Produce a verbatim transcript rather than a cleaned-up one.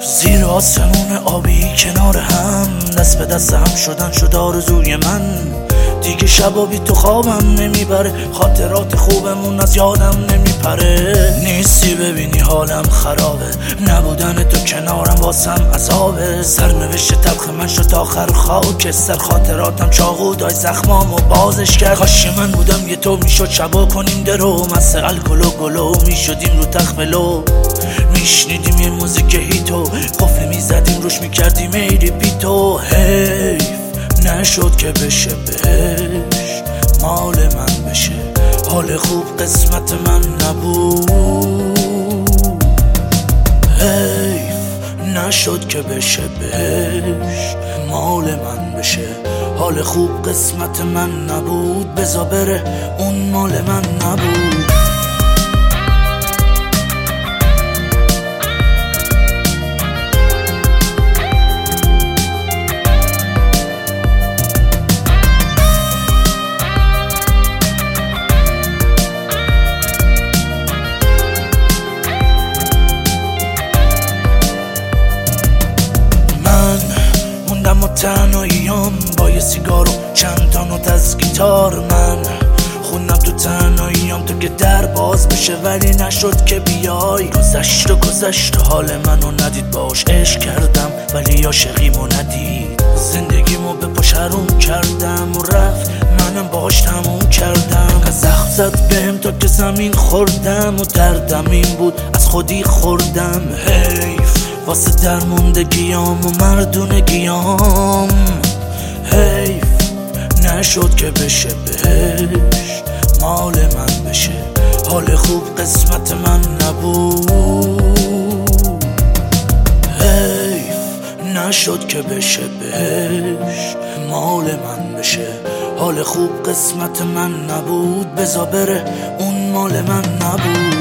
زیر آسمون آبی کنار هم، دست به دست هم شدن شد آرزوی من. دیگه شبا بی تو خوابم نمیبره، خاطرات خوبمون از یادم نمیپره. نیستی ببینی حالم خرابه، نبودن تو کنارم واسم عذابه. سرنوشت تلخ من شد آخر خاک سر، خاطراتم چاقو دای زخمامو بازش کرد. کاش من بودم یه تو میشد شبا کنیم درو، مست الکل و گلو میشدیم رو تخت بلو. میشنیدیم یه موزیک هیتو، قفل میزدیم روش میکردیم ای ریپیتو. حیف نشد که بشه بهش مال من بشه، حال خوب قسمت من نبود. حیف نشد که بشه بهش مال من بشه، حال خوب قسمت من نبود. بزا بره اون مال من نبود. و تنهاییام با یه سیگار و چند تا نوت از گیتار من خوندم تو تنهاییام تو که در باز بشه، ولی نشد که بیای. گذشت و گذشت و حال منو ندید، باش عشق کردم ولی عاشقیمو ندید. زندگیمو به پاش حروم کردم و رفت، منم باش تموم کردم. زخم زد بهم تا که زمین خوردم و دردم این بود از خودی خوردم. حیف واسه درموندگیام و مردونگیام. حیف نشد که بشه بهش مال من بشه، حال خوب قسمت من نبود. حیف نشد که بشه بهش مال من بشه، حال خوب قسمت من نبود. بزا بره اون مال من نبود.